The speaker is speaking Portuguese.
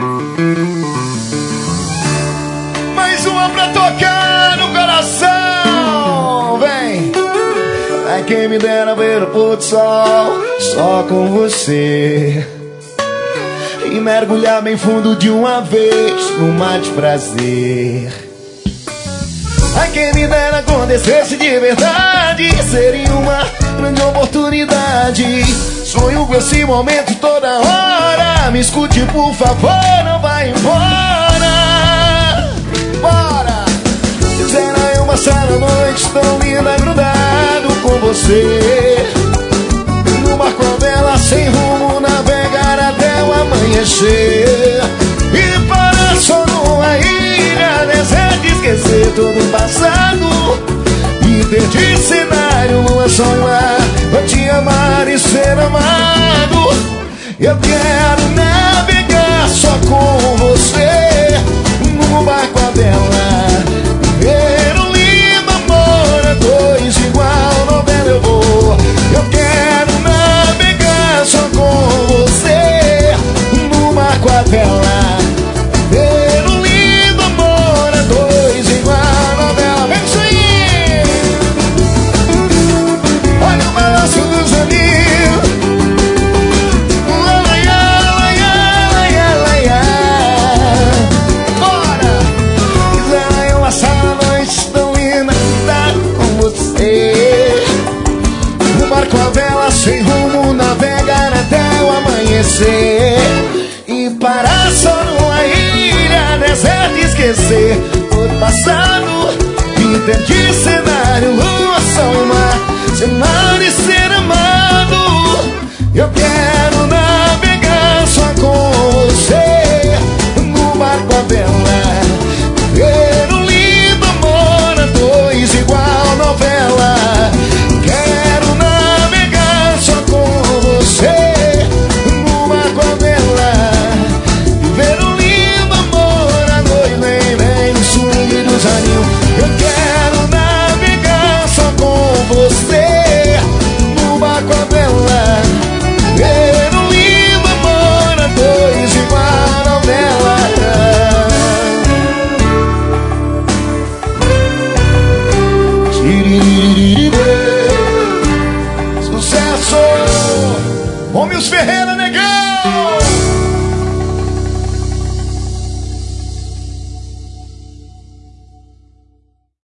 Mais uma pra tocar no coração. Vem. Ai, quem me dera ver o pôr do sol só com você e mergulhar bem fundo de uma vez no mar de prazer. Ai, quem me dera acontecesse de verdade, seria uma grande oportunidade. Sonho com esse momento toda hora. Me escute, por favor, não vai embora. Bora! Quisera eu passar a noite tão linda, grudado com você, no barco a vela sem rumo, navegar até o amanhecer e parar só numa ilha deserta, esquecer todo o passado e ter de cenário lua sonhar, eu te amar e ser amado. Eu quero navegar só com você, no barco a vela, ver um lindo amor, dois igual novela eu vou. Eu quero navegar só com você, no barco a vela, ver um lindo amor, dois igual novela. Vem isso aí! Olha o balanço dos amigos. Bora! Quisera eu passar a noite tão linda, tá com você, no barco a vela sem rumo, navegar até o amanhecer e parar só numa ilha deserta, esquecer todo passado e ter de